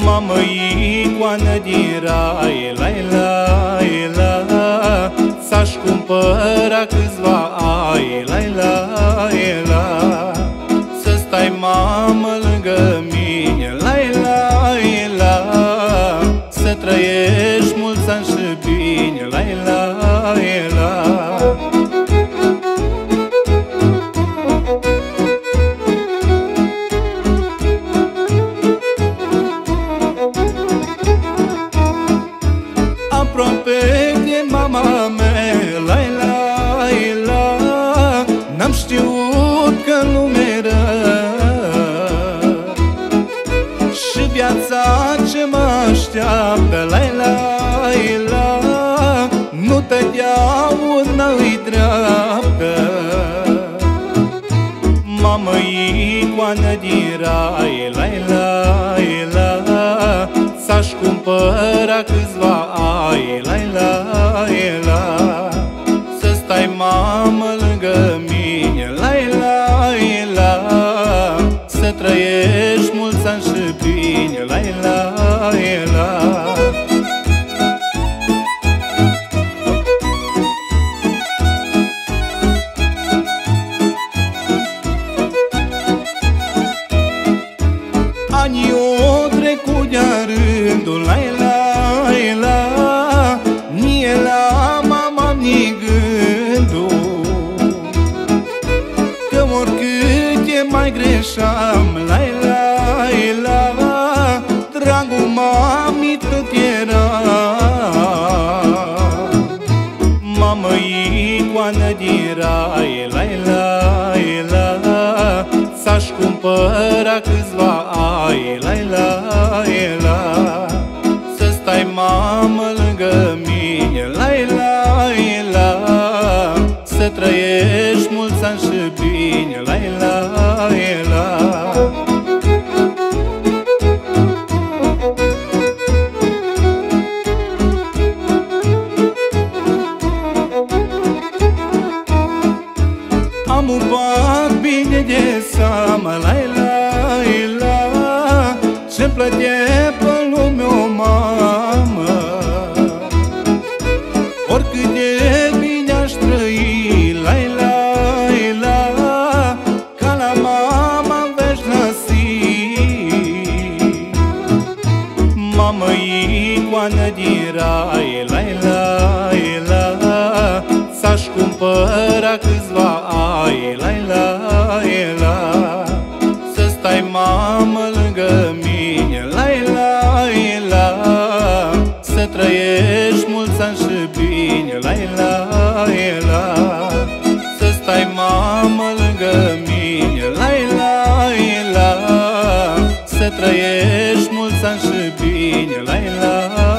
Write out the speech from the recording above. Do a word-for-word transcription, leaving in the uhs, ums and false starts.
Mamă, icoană din rai, la la la, s-aș cumpăra câțiva ai, la la la, să stai, mamă, lângă mine, la la la, să trăiești mulți ani și bine, la la la. Aproape de mama mea, la la la, n-am știut că lume rău și viața ce mă așteaptă, la la la, nu totdeauna-i dreaptă. Mamă, icoană din rai, la la la, s-aș cumpăra câțiva ai, la la la, să stai, mamă, lângă mine, la la la, să trăiești mulți ani și bine, la la la. Anii o trecut de-a rândul, la la la, nie la mama ni gândul că oricât e mai greșeam, la la la, dragul mami tot era. Mamă, icoană din rai, la la la, s-aș cumpăra câțiva ai, la la la, să stai, mamă, lângă mine, la la la, să trăiești mulți ani și bine, la la la. Am un pat bine de seamă, la la la, ce-mi plăte pe lume o mamă. Oricât de bine aș trăi, la la la, ca la mama veș năsi. Mamă, icoană din rai, la la la, s-aș cumpăra câțiva ai, la la la, să stai, mamă, lângă mine, la la la, să trăiești mulți ani și bine, la la la, să stai, mamă, lângă mine, la la la, să trăiești mulți ani și bine, la la.